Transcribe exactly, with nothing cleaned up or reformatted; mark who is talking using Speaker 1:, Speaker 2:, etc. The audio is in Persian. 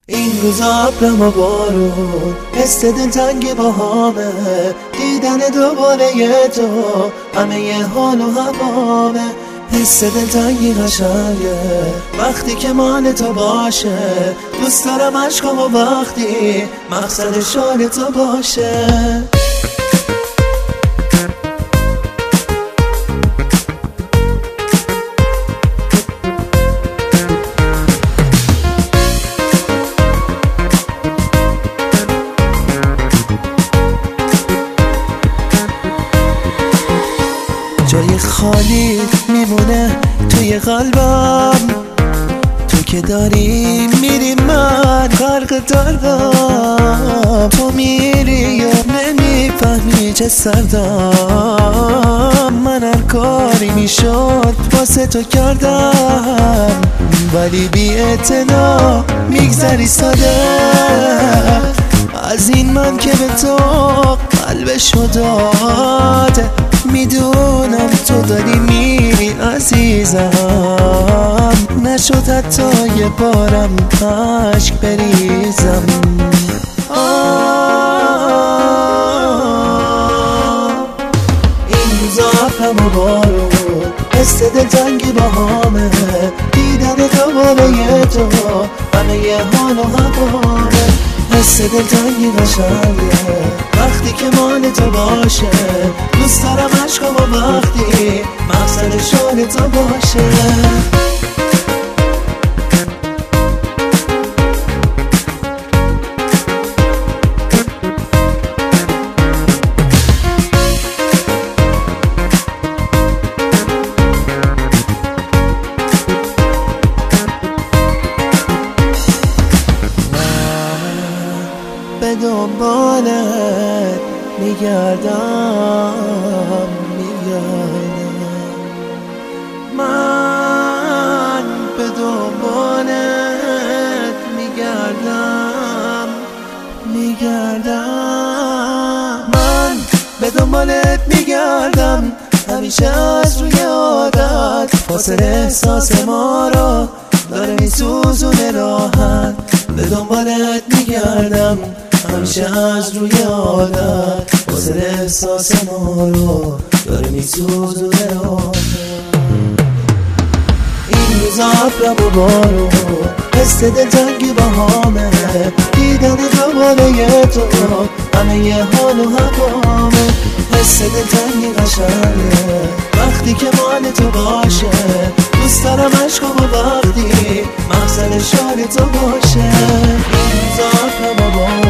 Speaker 1: این روزا ابرم و بارون، حس دلتنگ با همه، دیدن دوباره تو همه ی حال و هوامه. حس دلتنگی قشنگه وقتی که مال تو باشه، دوست دارم عشقم و وقتی مقصد شال تو باشه. جای خالی میمونه توی قلبم، تو که داری میری من غرق دردم. تو میری و نمیفهمی چه سردم، من هر کاری میشد واسه تو کردم، ولی بی اعتنا میگذری ساده از این من که به تو قلبشو داده. میدونم تو داری میری عزیزم، نشد حتی یه بارم عشق بریزم. این روزا ابرم و بارون، حس دلتنگی با همه، دیدن دوباره تو همه ی حال و هوامه. حس دلتنگی قشنگه وقتی که مال تو باشه، دوست دارم عشقم و وقتی مقصد شال تو باشه. به دنبالت میگردم میگردم، من به دنبالت میگردم میگردم، من به دنبالت میگردم همیشه از روی عادت. فاصله احساس ما رو داره میسوزونه راحت، به دنبالت میگردم همیشه از روی عادت. فاصله احساس ما رو داره میسوزونه راحت. این روزا ابرم و بارون، حس دلتنگی با همه، دیدن دوباره تو همه ی حال و هوامه. حس دلتنگی قشنگه وقتی که مال تو باشه، دوست دارم عشقم و وقتی مقصد شال تو باشه. این روزا ابرم و بارون